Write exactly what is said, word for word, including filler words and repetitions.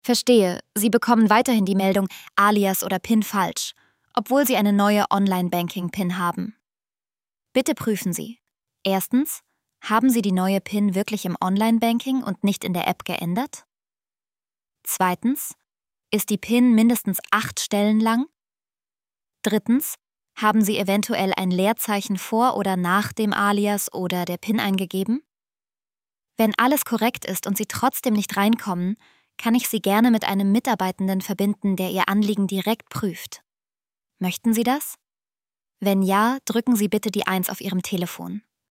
Verstehe, Sie bekommen weiterhin die Meldung Alias oder PIN falsch, obwohl Sie eine neue Online-Banking-PIN haben. Bitte prüfen Sie. Erstens, haben Sie die neue PIN wirklich im Online-Banking und nicht in der App geändert? Zweitens, ist die PIN mindestens acht Stellen lang? Drittens, haben Sie eventuell ein Leerzeichen vor oder nach dem Alias oder der PIN eingegeben? Wenn alles korrekt ist und Sie trotzdem nicht reinkommen, kann ich Sie gerne mit einem Mitarbeitenden verbinden, der Ihr Anliegen direkt prüft. Möchten Sie das? Wenn ja, drücken Sie bitte die eins auf Ihrem Telefon.